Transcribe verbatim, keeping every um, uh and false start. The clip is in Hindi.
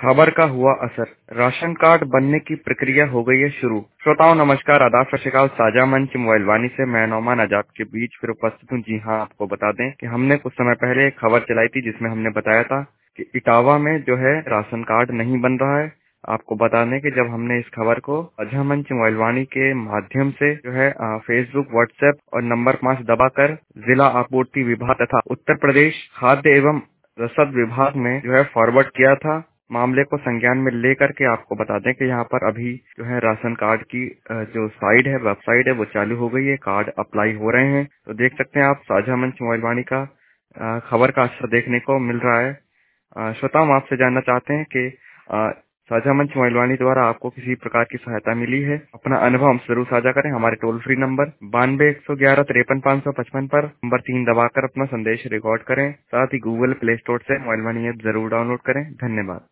खबर का हुआ असर, राशन कार्ड बनने की प्रक्रिया हो गई है शुरू। श्रोताओं नमस्कार, आदाब, सत श्री अकाल। साझा मंच मोबाइल वाणी से मैं नौमान आज आपके बीच फिर उपस्थित हूँ। जी हाँ, आपको बता दें कि हमने कुछ समय पहले एक खबर चलाई थी जिसमें हमने बताया था कि इटावा में जो है राशन कार्ड नहीं बन रहा है। आपको बता दें कि जब हमने इस खबर को साझा मंच मोबाइल वाणी के माध्यम से जो है फेसबुक, व्हाट्सएप और नंबर पाँच दबाकर जिला आपूर्ति विभाग तथा उत्तर प्रदेश खाद्य एवं रसद विभाग में जो है फॉरवर्ड किया था, मामले को संज्ञान में लेकर के आपको बता दें कि यहाँ पर अभी जो है राशन कार्ड की जो साइट है, वेबसाइट है, वो चालू हो गई है। कार्ड अप्लाई हो रहे हैं, तो देख सकते हैं आप साझा मंच मोबाइल वाणी का खबर का असर देखने को मिल रहा है। श्रोताओं, हम आपसे जानना चाहते हैं कि साझा मंच मोबाइल वाणी द्वारा आपको किसी प्रकार की सहायता मिली है? अपना अनुभव हम जरूर साझा करें। हमारे टोल फ्री नंबर बानवे एक सौ ग्यारह तिरपन पाँच सौ पचपन पर नंबर तीन दबाकर अपना संदेश रिकॉर्ड करें। साथ ही गूगल प्ले स्टोर से मोबाइल वाणी ऐप जरूर डाउनलोड करें। धन्यवाद।